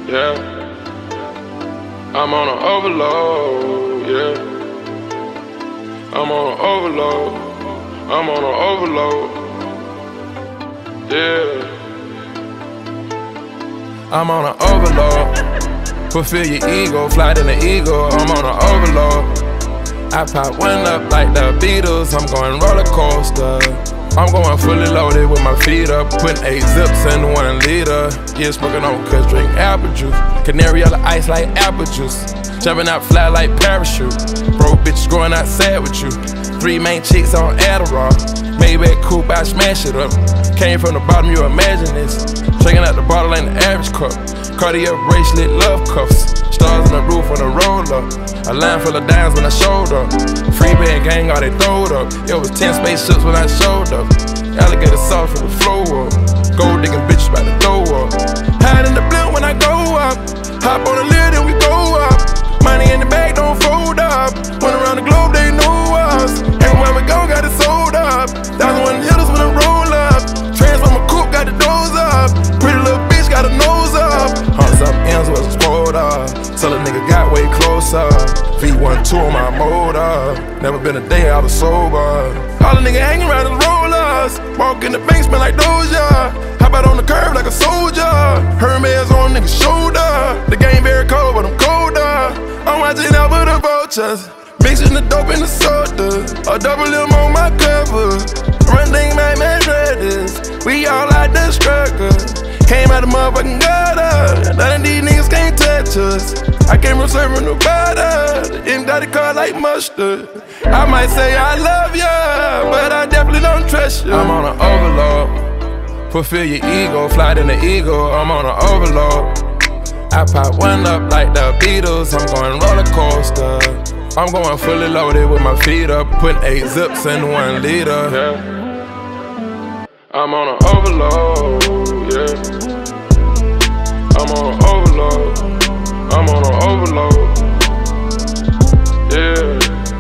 yeah. I'm on an overload, yeah. I'm on an overload. I'm on an overload, yeah. I'm on an overload. Fulfill your ego, fly in the ego. I'm on an overload. I pop one up like the Beatles. I'm going roller coaster. I'm going fully loaded with my feet up, putting 8 zips in 1 liter. Yeah, smoking on cuss, drink apple juice. Canary yellow ice like apple juice. Jumping out fly like parachute. Bro, bitches going outside with you. 3 main chicks on Adderall. Maybach coupe, I smash it up. Came from the bottom, you imagine this. Drinking out the bottle ain't the average cup. Cartier bracelet, love cuffs. Stars on the roof on the roller. A line full of dimes when I showed up. Free band gang, all they throwed up. It was 10 spaceships when I showed up. Alligator sauce from the flow up. Gold digging bitches about to throw up. Hide in the blimp when I go up. Hop on the lid and we go up. Money in the bag, don't fold up. Went around the globe, they know us. Everywhere we go, got it sold up. 1,001 hitters when I roll up. Transformer coupe, got the doors up. Pretty little bitch, got a nose up. Hundreds up M's was a spoiler. Tell a nigga got way closer. V12 on my motor. Never been a day I was sober. All the nigga hanging around the rollers. Walk in the bank, smell like Doja. Hop out on the curb like a soldier. Hermes on nigga's shoulder. The game very cold, but I'm colder. I'm watching out for the vultures. Mixing the dope in the soda. A double M on my cover. Run thing, my man, this. We all out the struggle. Came out the motherfucking gutter. None of these niggas can't touch us. I came from serving the butter. The end got it called like mustard. I might say I love ya, but I definitely don't trust ya. I'm on an overload. Fulfill your ego, fly in the ego. I'm on an overload. I pop one up like the Beatles. I'm going roller coaster. I'm going fully loaded with my feet up, putting 8 zips in 1 liter. Yeah. I'm on an overload, yeah. I'm on an overload. I'm on an overload, yeah.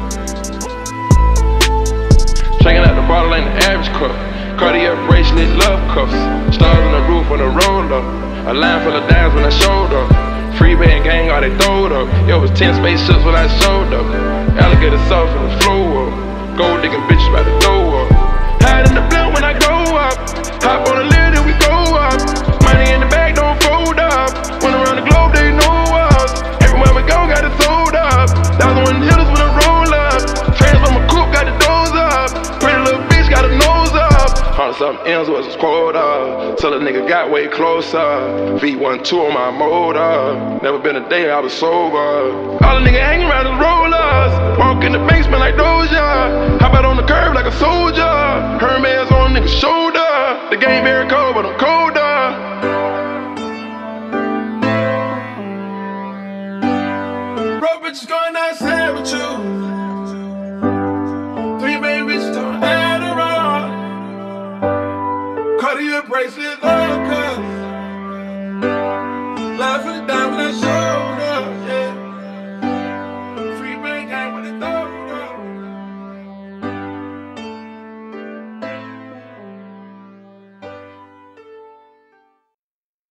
Checking out the bottle ain't the average cup. Cartier bracelet, love cuffs. Stars on the roof when I rolled up. A line full of dimes when I showed up. Free band gang, all they throwed up. It was 10 spaceships when I showed up. Alligator sauce from the flow up. Gold digging bitches about to throw up. Hide in the blimp when I go up. Hop on the lid and we go up. Money in the bag, don't fold up. Went around the globe, they know us. Everywhere we go, got it sold up. 1,001 hitters when I roll up. Transformer coupe, got the doors up. Pretty little bitch, got a nose up. Hundreds up M's was a quota. Till a nigga got way closer. V12 on my motor. Never been a day I was sober. All the nigga hanging around the rollers. Walk in the bank, smell like Doja. Hop out on the curb like a soldier. Hermes on nigga's shoulder. The game very cold, but I'm colder. Broke bitches going outside with you. 3 baby bitches on Adderall. Cartier bracelet.